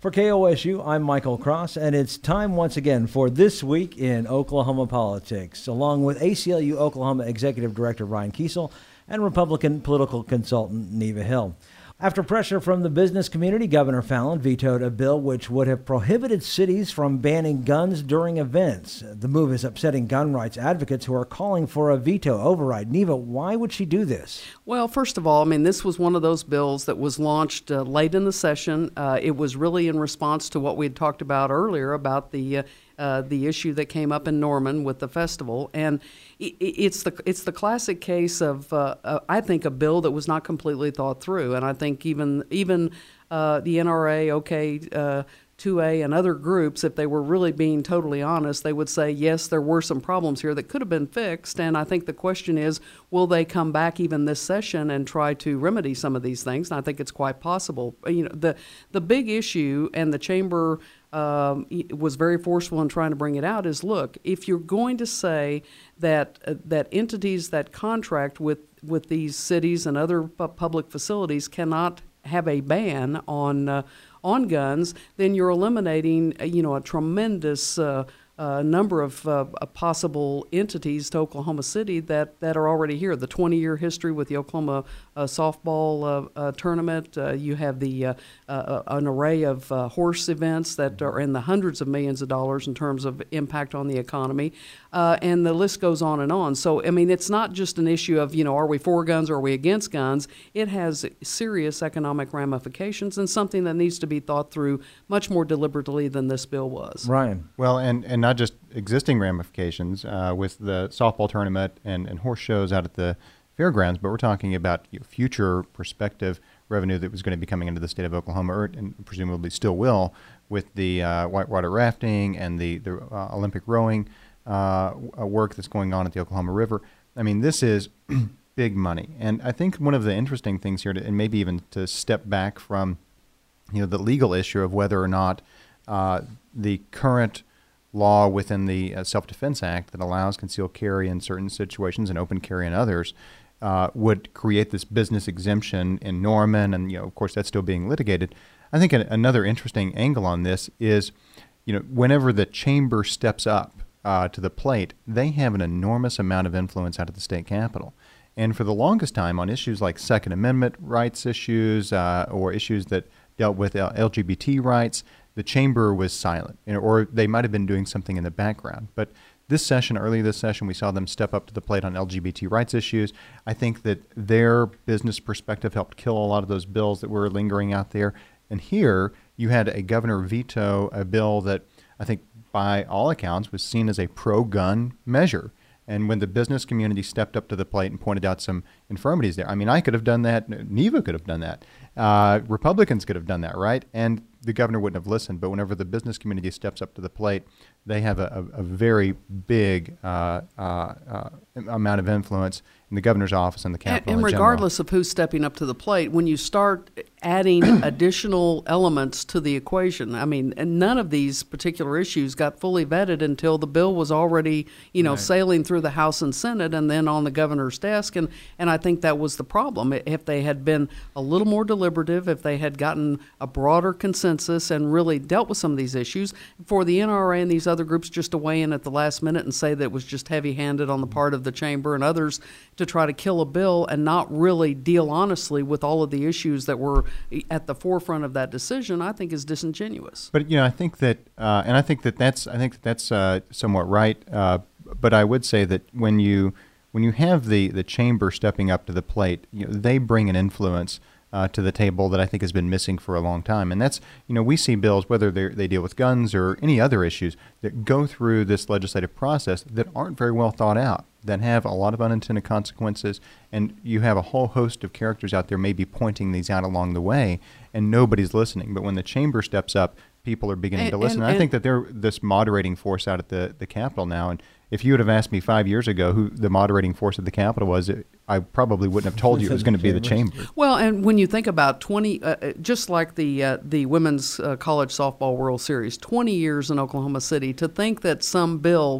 For KOSU, I'm Michael Cross, and it's time once again for This Week in Oklahoma Politics, along with ACLU Oklahoma Executive Director Ryan Kiesel and Republican political consultant Neva Hill. After pressure from the business community, Governor Fallin vetoed a bill which would have prohibited cities from banning guns during events. The move is upsetting gun rights advocates who are calling for a veto override. Neva, why would she do this? Well, first of all, I mean, this was one of those bills that was launched late in the session. It was really in response to what we had talked about earlier about the issue that came up in Norman with the festival, and it's the classic case of I think a bill that was not completely thought through, and I think even the NRA, OK2A, and other groups, if they were really being totally honest, they would say yes, there were some problems here that could have been fixed, and I think the question is, will they come back even this session and try to remedy some of these things? And I think it's quite possible. You know, the big issue, and the chamber was very forceful in trying to bring it out, is look, if you're going to say that that entities that contract with these cities and other public facilities cannot have a ban on guns, then you're eliminating a tremendous number of possible entities to Oklahoma City that are already here. The 20-year history with the Oklahoma softball tournament. You have an array of horse events that are in the hundreds of millions of dollars in terms of impact on the economy, and the list goes on and on. So, I mean, it's not just an issue of, are we for guns or are we against guns? It has serious economic ramifications and something that needs to be thought through much more deliberately than this bill was. Ryan. Well, and not just existing ramifications with the softball tournament and horse shows out at the fairgrounds, but we're talking about future prospective revenue that was going to be coming into the state of Oklahoma, and presumably still will, with the whitewater rafting and the Olympic rowing work that's going on at the Oklahoma River. I mean, this is big money. And I think one of the interesting things here, and maybe even to step back from the legal issue of whether or not the current law within the Self-Defense Act that allows concealed carry in certain situations and open carry in others would create this business exemption in Norman, and of course that's still being litigated. I think another interesting angle on this is, whenever the chamber steps up to the plate, they have an enormous amount of influence out of the state capitol. And for the longest time on issues like Second Amendment rights issues or issues that dealt with LGBT rights, the chamber was silent, or they might have been doing something in the background. But early this session, we saw them step up to the plate on LGBT rights issues. I think that their business perspective helped kill a lot of those bills that were lingering out there. And here, you had a governor veto a bill that I think, by all accounts, was seen as a pro-gun measure. And when the business community stepped up to the plate and pointed out some infirmities there, I mean, I could have done that. Neva could have done that. Republicans could have done that, right? And the governor wouldn't have listened. But whenever the business community steps up to the plate, they have a very big amount of influence in the governor's office and the Capitol and regardless of who's stepping up to the plate, when you start adding additional elements to the equation, I mean, and none of these particular issues got fully vetted until the bill was already, right, sailing through the House and Senate and then on the governor's desk. And I think that was the problem. If they had been a little more deliberative, if they had gotten a broader consensus and really dealt with some of these issues, for the NRA and these other groups just to weigh in at the last minute and say that it was just heavy-handed on the part of the chamber and others to try to kill a bill and not really deal honestly with all of the issues that were at the forefront of that decision, I think is disingenuous. But I think that, and I think that's somewhat right. But I would say that when you have the chamber stepping up to the plate, they bring an influence to the table that I think has been missing for a long time. And that's, we see bills, whether they deal with guns or any other issues, that go through this legislative process that aren't very well thought out, that have a lot of unintended consequences, and you have a whole host of characters out there maybe pointing these out along the way, and nobody's listening. But when the chamber steps up, people are beginning to listen. And I think that they're this moderating force out at the Capitol now. And if you would have asked me 5 years ago who the moderating force at the Capitol was, I probably wouldn't have told you it was going to be the chamber. Well, and when you think about just like the Women's College Softball World Series, 20 years in Oklahoma City, to think that some bill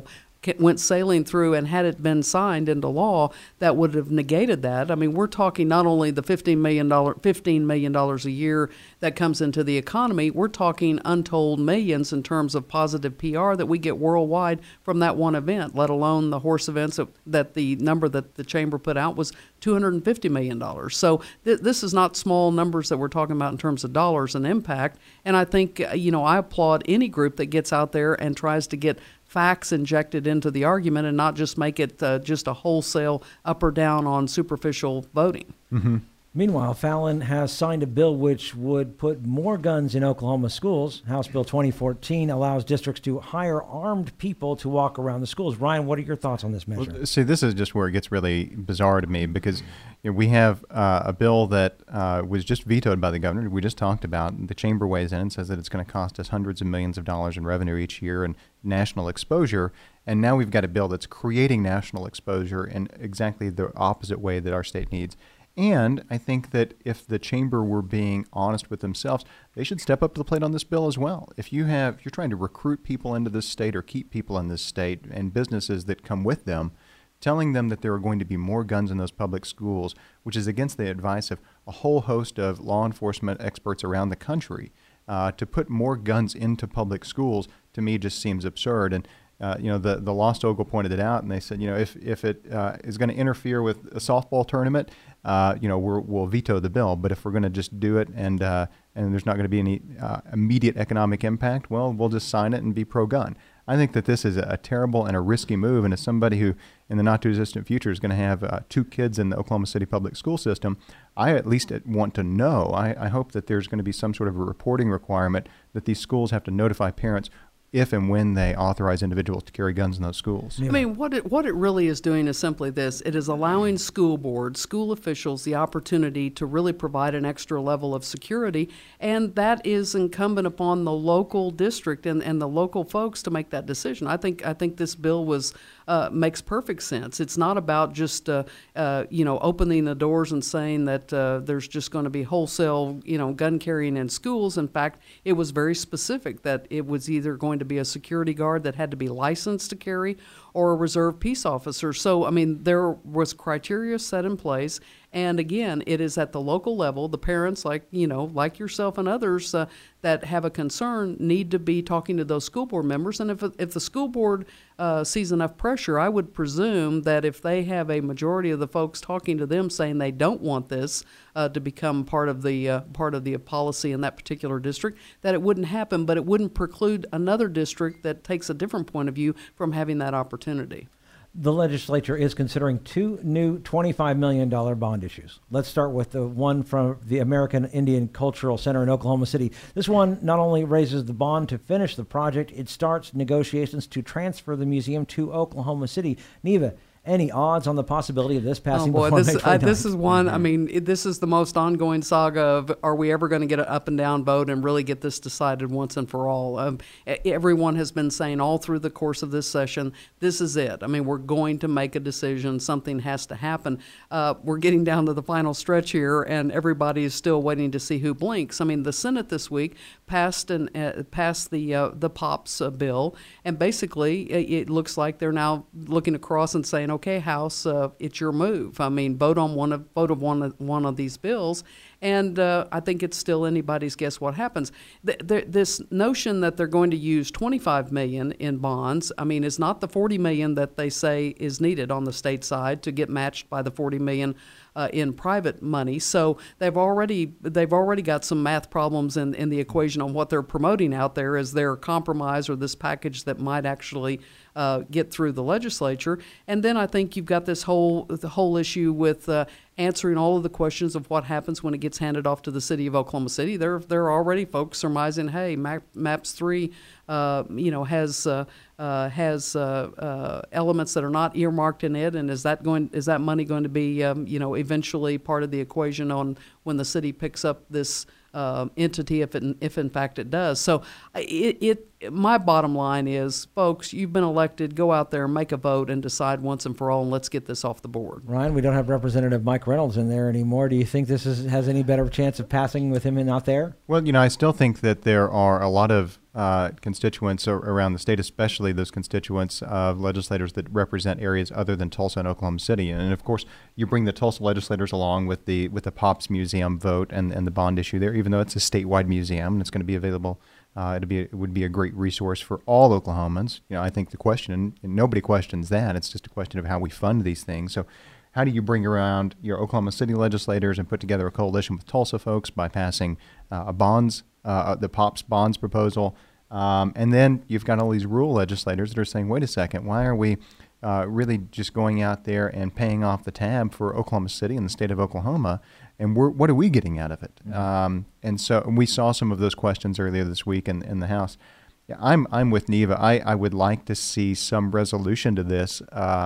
went sailing through, and had it been signed into law, that would have negated that. I mean, we're talking not only the $15 million a year that comes into the economy, we're talking untold millions in terms of positive PR that we get worldwide from that one event, let alone the horse events that the number that the chamber put out was $250 million. So this is not small numbers that we're talking about in terms of dollars and impact. And I think, I applaud any group that gets out there and tries to get facts injected into the argument and not just make it just a wholesale up or down on superficial voting. Mm-hmm. Meanwhile, Fallon has signed a bill which would put more guns in Oklahoma schools. House Bill 2014 allows districts to hire armed people to walk around the schools. Ryan, what are your thoughts on this measure? Well, see, this is just where it gets really bizarre to me because we have a bill that was just vetoed by the governor. We just talked about. The chamber weighs in and says that it's going to cost us hundreds of millions of dollars in revenue each year and national exposure. And now we've got a bill that's creating national exposure in exactly the opposite way that our state needs. And I think that if the chamber were being honest with themselves, they should step up to the plate on this bill as well. If you're trying to recruit people into this state or keep people in this state and businesses that come with them, telling them that there are going to be more guns in those public schools, which is against the advice of a whole host of law enforcement experts around the country, to put more guns into public schools, to me just seems absurd. And the Lost Ogle pointed it out, and they said, if it is going to interfere with a softball tournament, we'll veto the bill. But if we're going to just do it and there's not going to be any immediate economic impact, well, we'll just sign it and be pro-gun. I think that this is a terrible and a risky move. And as somebody who, in the not-too-distant future, is going to have 2 kids in the Oklahoma City public school system, I at least want to know. I hope that there's going to be some sort of a reporting requirement that these schools have to notify parents if and when they authorize individuals to carry guns in those schools. I mean, what it really is doing is simply this. It is allowing school boards, school officials, the opportunity to really provide an extra level of security, and that is incumbent upon the local district and the local folks to make that decision. I think this bill makes perfect sense. It's not about just opening the doors and saying that there's just going to be wholesale gun carrying in schools. In fact, it was very specific that it was either going to be a security guard that had to be licensed to carry or a reserve peace officer. So, I mean, there was criteria set in place. And again, it is at the local level. The parents, like yourself and others that have a concern, need to be talking to those school board members. And if the school board sees enough pressure, I would presume that if they have a majority of the folks talking to them saying they don't want this to become part of the policy in that particular district, that it wouldn't happen. But it wouldn't preclude another district that takes a different point of view from having that opportunity. The legislature is considering 2 new $25 million bond issues. Let's start with the one from the American Indian Cultural Center in Oklahoma City. This one not only raises the bond to finish the project, it starts negotiations to transfer the museum to Oklahoma City. Neva, any odds on the possibility of this passing before May 29th? This is one, I mean, this is the most ongoing saga of are we ever going to get an up and down vote and really get this decided once and for all? Everyone has been saying all through the course of this session, this is it. I mean, we're going to make a decision. Something has to happen. We're getting down to the final stretch here, and everybody is still waiting to see who blinks. I mean, the Senate this week passed the POPs bill, and basically it looks like they're now looking across and saying, okay, House, it's your move. I mean, vote on one of these bills, and I think it's still anybody's guess what happens. This notion that they're going to use $25 million in bonds, I mean, is not the $40 million that they say is needed on the state side to get matched by the $40 million in private money. So they've already got some math problems in the equation on what they're promoting out there as their compromise or this package that might actually get through the legislature. And then I think you've got the whole issue with answering all of the questions of what happens when it gets handed off to the city of Oklahoma City. There are already folks surmising, hey, MAPS 3 has elements that are not earmarked in it, and is that money going to be eventually part of the equation on when the city picks up this entity if in fact it does. So my bottom line is, folks, you've been elected. Go out there, make a vote, and decide once and for all, and let's get this off the board. Ryan, we don't have Representative Mike Reynolds in there anymore. Do you think this has any better chance of passing with him out there? Well, I still think that there are a lot of constituents around the state, especially those constituents of legislators that represent areas other than Tulsa and Oklahoma City. And of course, you bring the Tulsa legislators along with the Pops Museum vote and the bond issue there, even though it's a statewide museum and it's going to be available. It would be a great resource for all Oklahomans. I think the question, and nobody questions that, it's just a question of how we fund these things. So how do you bring around your Oklahoma City legislators and put together a coalition with Tulsa folks by passing the Pops bonds proposal? And then you've got all these rural legislators that are saying, wait a second, why are we really just going out there and paying off the tab for Oklahoma City and the state of Oklahoma? And what are we getting out of it? And so we saw some of those questions earlier this week in the House. Yeah, I'm with Neva. I would like to see some resolution to this,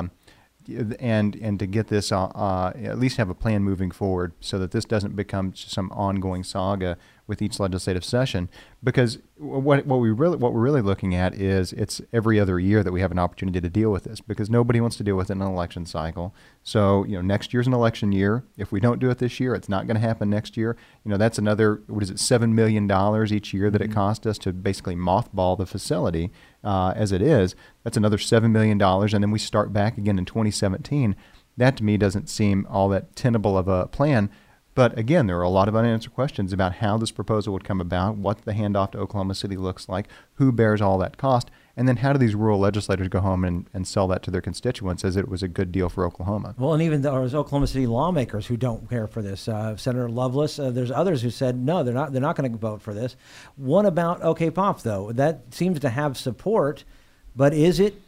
and to get this at least have a plan moving forward, so that this doesn't become some ongoing saga with each legislative session. Because what we're really looking at is it's every other year that we have an opportunity to deal with this, because nobody wants to deal with it in an election cycle. So next year's an election year. If we don't do it this year, it's not going to happen next year. That's another $7 million each year that it cost us to basically mothball the facility as it is. That's another $7 million, and then we start back again in 2017. That to me doesn't seem all that tenable of a plan. But again, there are a lot of unanswered questions about how this proposal would come about, what the handoff to Oklahoma City looks like, who bears all that cost, and then how do these rural legislators go home and sell that to their constituents as it was a good deal for Oklahoma? Well, and even there's Oklahoma City lawmakers who don't care for this. Senator Loveless, there's others who said, no, they're not going to vote for this. What about OK Pop, though? That seems to have support, but is it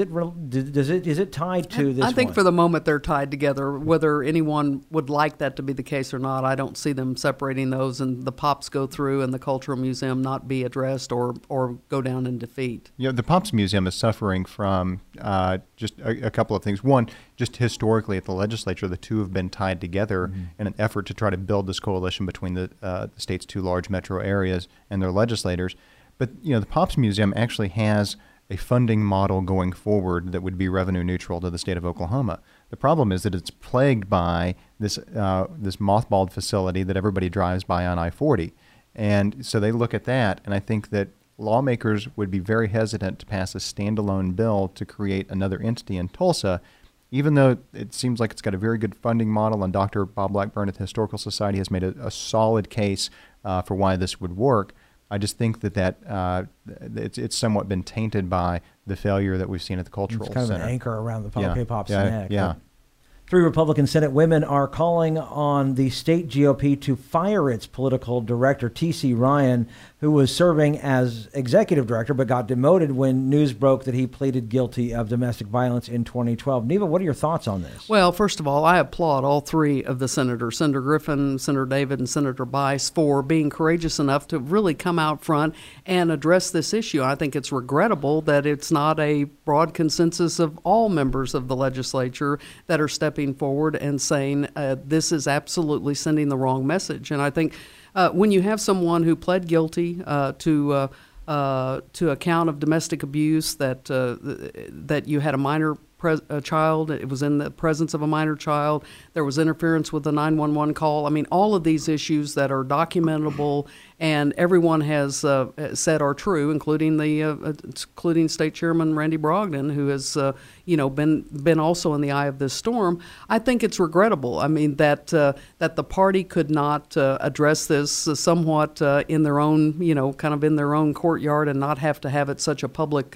tied to this? I think one? for the moment they're tied together. Whether anyone would like that to be the case or not, I don't see them separating those and the Pops go through and the Cultural Museum not be addressed or go down in defeat. The Pops Museum is suffering from just a couple of things. One, just historically at the legislature, the two have been tied together in an effort to try to build this coalition between the state's two large metro areas and their legislators. But the Pops Museum actually has a funding model going forward that would be revenue neutral to the state of Oklahoma. The problem is that it's plagued by this mothballed facility that everybody drives by on I-40. And so they look at that, and I think that lawmakers would be very hesitant to pass a standalone bill to create another entity in Tulsa, even though it seems like it's got a very good funding model, and Dr. Bob Blackburn at the Historical Society has made a solid case for why this would work. I just think that it's somewhat been tainted by the failure that we've seen at the Cultural Center. It's kind of an anchor around the OK Pop's neck. Yeah. 3 Republican Senate women are calling on the state GOP to fire its political director, T.C. Ryan, who was serving as executive director but got demoted when news broke that he pleaded guilty of domestic violence in 2012. Neva, what are your thoughts on this? Well, first of all, I applaud all 3 of the senators, Senator Griffin, Senator David, and Senator Bice, for being courageous enough to really come out front and address this issue. I think it's regrettable that it's not a broad consensus of all members of the legislature that are stepping forward and saying this is absolutely sending the wrong message. And I think when you have someone who pled guilty to a count of domestic abuse, that you had a minor child, it was in the presence of a minor child, there was interference with the 911 call. I mean, all of these issues that are documentable and everyone has said are true, including including State Chairman Randy Brogdon, who has been also in the eye of this storm. I think it's regrettable. I mean that the party could not address this somewhat in their own kind of in their own courtyard and not have to have it such a public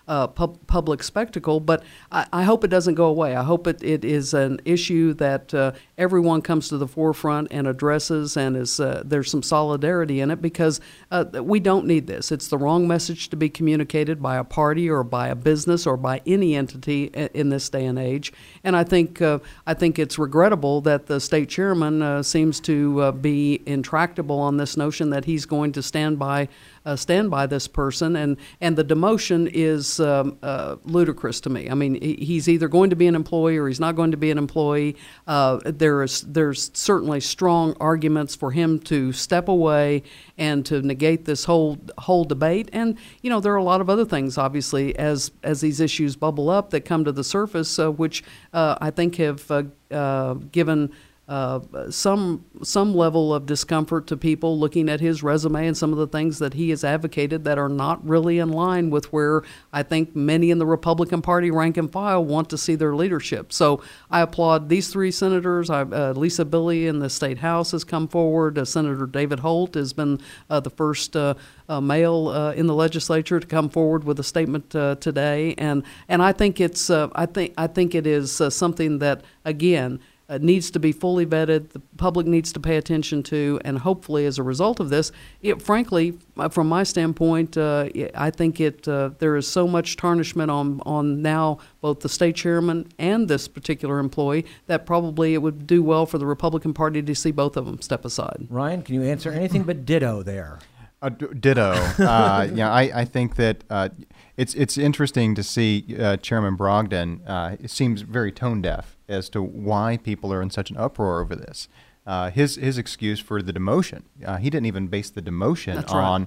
spectacle, but I hope it doesn't go away. I hope it is an issue that everyone comes to the forefront and addresses, and there's some solidarity in it, because we don't need this. It's the wrong message to be communicated by a party or by a business or by any entity in this day and age. And I think it's regrettable that the state chairman seems to be intractable on this notion that he's going to stand by this person, and the demotion is ludicrous to me. I mean, he's either going to be an employee or he's not going to be an employee. There's certainly strong arguments for him to step away and to negate this whole debate. And there are a lot of other things, obviously, as these issues bubble up that come to the surface, which I think have given some level of discomfort to people looking at his resume and some of the things that he has advocated that are not really in line with where I think many in the Republican Party rank and file want to see their leadership. So I applaud these three senators. Lisa Billy in the State House has come forward. Senator David Holt has been the first male in the legislature to come forward with a statement today, and I think it's I think it is something that, again, needs to be fully vetted, the public needs to pay attention to, and hopefully as a result of this, frankly, from my standpoint, I think there is so much tarnishment on now both the state chairman and this particular employee that probably it would do well for the Republican Party to see both of them step aside. Ryan, can you answer anything but ditto there? Ditto. I think that it's interesting to see Chairman Brogdon. It seems very tone deaf as to why people are in such an uproar over this. His excuse for the demotion, he didn't even base the demotion That's on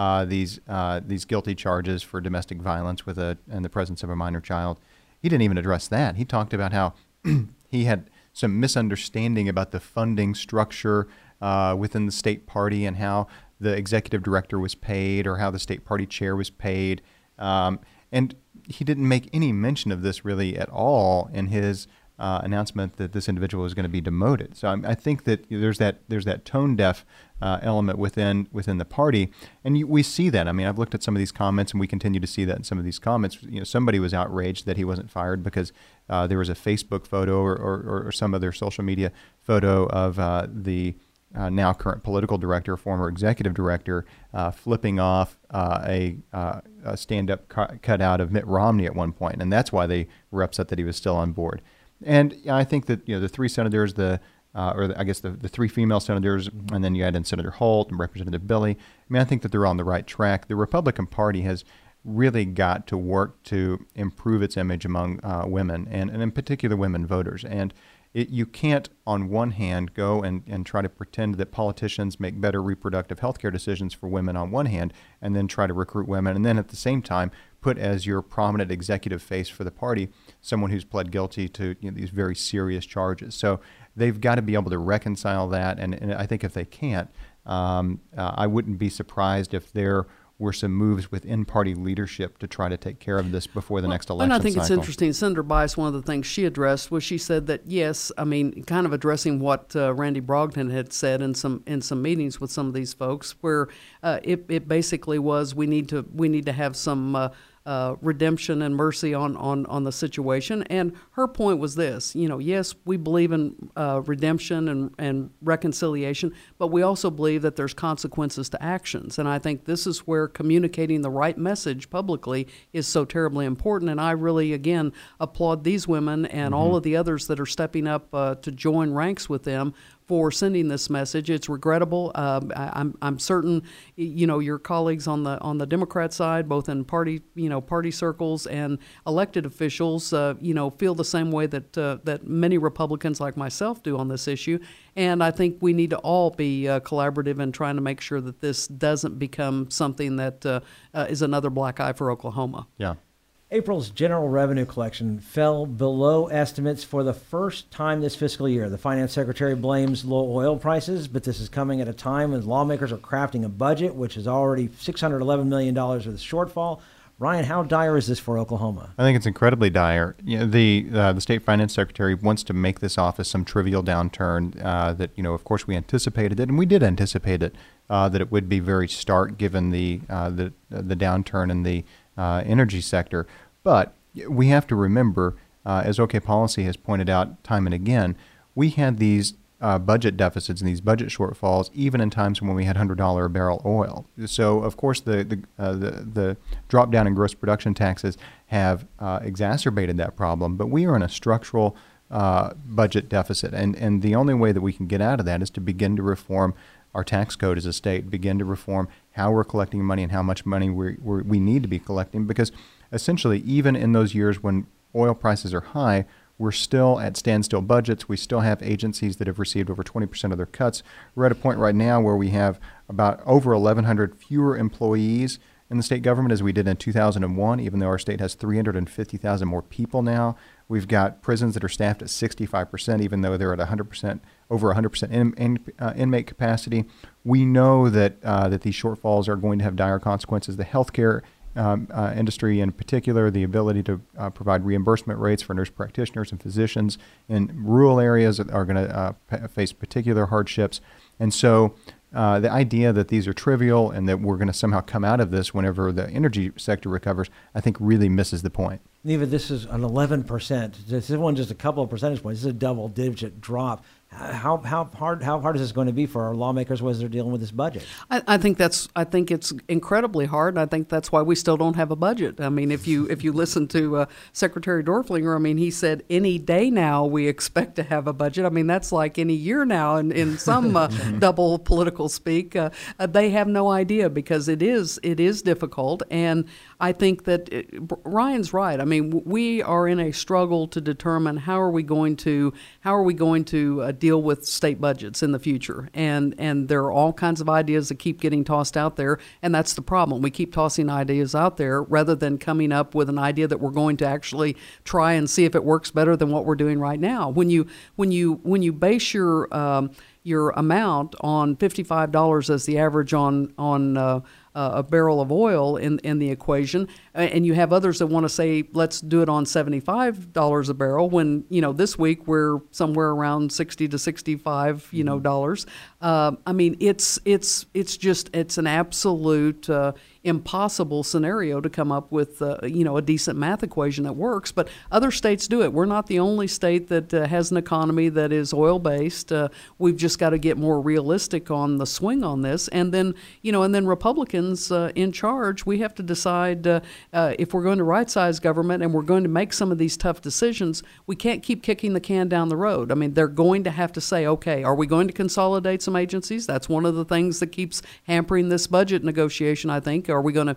these guilty charges for domestic violence in the presence of a minor child. He didn't even address that. He talked about how he had some misunderstanding about the funding structure within the state party and how the executive director was paid or how the state party chair was paid. And he didn't make any mention of this really at all in his announcement that this individual was going to be demoted. So I think that there's that tone deaf element within the party, and we see that. I mean, I've looked at some of these comments, and we continue to see that in some of these comments. Somebody was outraged that he wasn't fired because there was a Facebook photo or some other social media photo of the now current political director, former executive director, flipping off a stand-up cutout of Mitt Romney at one point, and that's why they were upset that he was still on board. And I think that the three senators, the three female senators, and then you add in Senator Holt and Representative Billy. I mean, I think that they're on the right track. The Republican Party has really got to work to improve its image among women, and in particular women voters. And you can't, on one hand, go and try to pretend that politicians make better reproductive health care decisions for women on one hand, and then try to recruit women, and then at the same time put as your prominent executive face for the party someone who's pled guilty to these very serious charges. So they've got to be able to reconcile that, and I think if they can't, I wouldn't be surprised if there were some moves within party leadership to try to take care of this before the next election cycle. And I think it's interesting. Senator Bice, one of the things she addressed was she said that, yes, I mean, kind of addressing what Randy Brogdon had said in some meetings with some of these folks, where it basically was we need to have some redemption and mercy on the situation. And her point was this, yes, we believe in redemption and reconciliation, but we also believe that there's consequences to actions. And I think this is where communicating the right message publicly is so terribly important. And I really, again, applaud these women and all of the others that are stepping up to join ranks with them for sending this message. It's regrettable. I'm certain, your colleagues on the Democrat side, both in party circles and elected officials, feel the same way that many Republicans like myself do on this issue. And I think we need to all be collaborative in trying to make sure that this doesn't become something that is another black eye for Oklahoma. Yeah. April's general revenue collection fell below estimates for the first time this fiscal year. The finance secretary blames low oil prices, but this is coming at a time when lawmakers are crafting a budget, which is already $611 million with a shortfall. Ryan, how dire is this for Oklahoma? I think it's incredibly dire. The state finance secretary wants to make this office some trivial downturn that, of course, we anticipated it, and we did anticipate it, that it would be very stark given the downturn in the energy sector. But we have to remember, as OK Policy has pointed out time and again, we had these budget deficits and these budget shortfalls even in times when we had $100 a barrel oil. So, of course, the drop down in gross production taxes have exacerbated that problem. But we are in a structural budget deficit, and the only way that we can get out of that is to begin to reform our tax code as a state, begin to reform how we're collecting money and how much money we need to be collecting, because essentially even in those years when oil prices are high, We're still at standstill budgets. We still have agencies that have received over 20% of their cuts. We're at a point right now where we have about over 1,100 fewer employees in the state government as we did in 2001, even though our state has 350,000 more people now. We've got prisons that are staffed at 65%, even though they're at 100%, over 100% inmate capacity. We know that that these shortfalls are going to have dire consequences. The healthcare industry in particular, the ability to provide reimbursement rates for nurse practitioners and physicians in rural areas are going to face particular hardships. And so the idea that these are trivial and that we're going to somehow come out of this whenever the energy sector recovers, I think really misses the point. Neva, this is an 11%. This isn't just a couple of percentage points. This is a double-digit drop. How hard is this going to be for our lawmakers as they're dealing with this budget? I think it's incredibly hard. I think that's why we still don't have a budget. I mean, if you listen to Secretary Dorflinger, I mean, he said any day now we expect to have a budget. I mean, that's like any year now in some double political speak. They have no idea because it is difficult. And I think that Ryan's right. I mean, we are in a struggle to determine how are we going to deal with state budgets in the future. And there are all kinds of ideas that keep getting tossed out there, and that's the problem. We keep tossing ideas out there rather than coming up with an idea that we're going to actually try and see if it works better than what we're doing right now. When you base your amount on $55 as the average on a barrel of oil in the equation, and you have others that want to say let's do it on $75 a barrel. When this week we're somewhere around $60 to $65 dollars. I mean, it's an absolute impossible scenario to come up with a decent math equation that works. But other states do it. We're not the only state that has an economy that is oil based. We've just got to get more realistic on the swing on this, and then Republicans in charge, we have to decide if we're going to right-size government and we're going to make some of these tough decisions. We can't keep kicking the can down the road. I mean, they're going to have to say, okay, are we going to consolidate some agencies? That's one of the things that keeps hampering this budget negotiation, I think. Are we going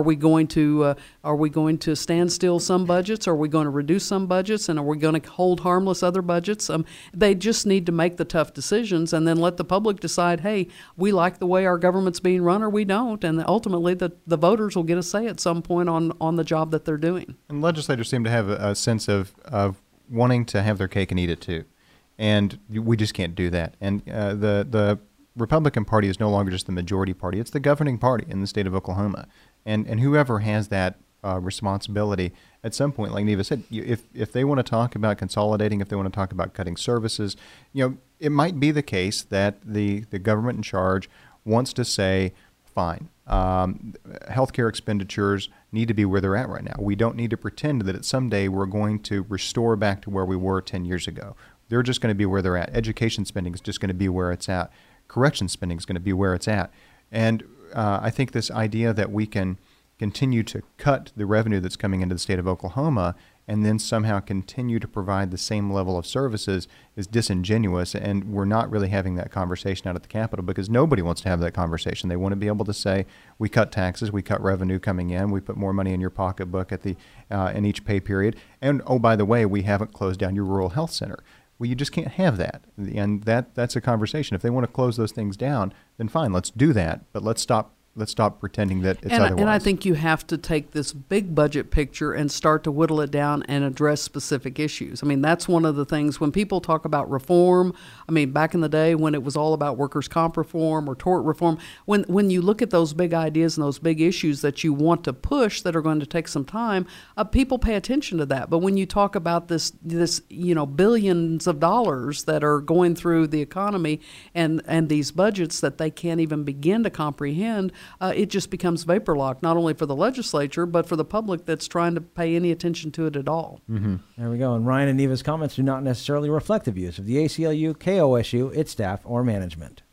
to stand still some budgets? Are we going to reduce some budgets? And are we going to hold harmless other budgets? They just need to make the tough decisions and then let the public decide, hey, we like the way our government's being run or we don't. And ultimately, the voters will get a say at some point on the job that they're doing. And legislators seem to have a sense of wanting to have their cake and eat it too. And we just can't do that. And the Republican Party is no longer just the majority party. It's the governing party in the state of Oklahoma. And whoever has that responsibility at some point, like Neva said, if they want to talk about consolidating, if they want to talk about cutting services, it might be the case that the government in charge wants to say, fine, healthcare expenditures need to be where they're at right now. We don't need to pretend that someday we're going to restore back to where we were 10 years ago. They're just going to be where they're at. Education spending is just going to be where it's at. Correction spending is going to be where it's at. And I think this idea that we can continue to cut the revenue that's coming into the state of Oklahoma and then somehow continue to provide the same level of services is disingenuous, and we're not really having that conversation out at the Capitol because nobody wants to have that conversation. They want to be able to say, we cut taxes, we cut revenue coming in, we put more money in your pocketbook at in each pay period, and oh, by the way, we haven't closed down your rural health center. Well, you just can't have that, and that's a conversation. If they want to close those things down, then fine, let's do that, but let's stop pretending that it's otherwise. And I think you have to take this big budget picture and start to whittle it down and address specific issues. I mean, that's one of the things when people talk about reform. I mean, back in the day when it was all about workers' comp reform or tort reform, when you look at those big ideas and those big issues that you want to push that are going to take some time, people pay attention to that. But when you talk about this billions of dollars that are going through the economy and these budgets that they can't even begin to comprehend, it just becomes vapor lock, not only for the legislature, but for the public that's trying to pay any attention to it at all. Mm-hmm. There we go. And Ryan and Neva's comments do not necessarily reflect the views of the ACLU, KOSU, its staff, or management.